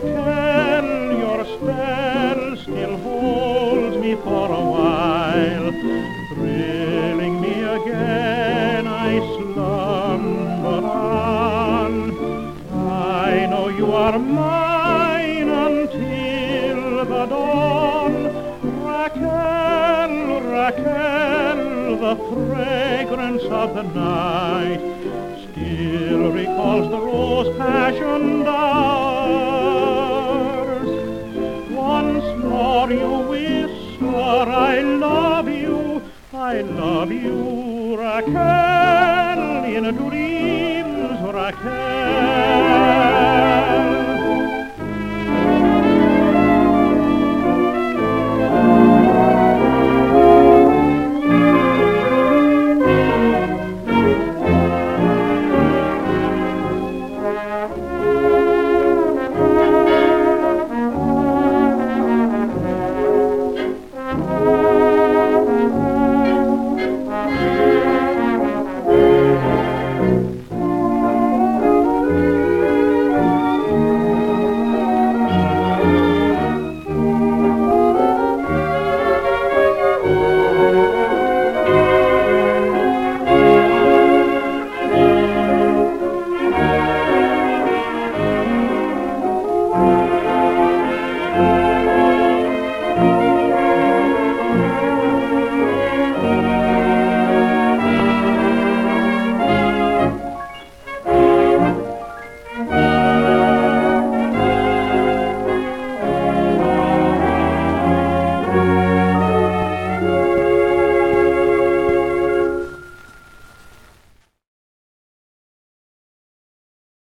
Raquel, your spell still holds me for a while, thrilling me again. I slumber on. I know you are mine until the dawn. Raquel, Raquel, the fragrance of the night still recalls the rose-passioned hours. Once more you whisper, I love you, Raquel, in dreams, Raquel.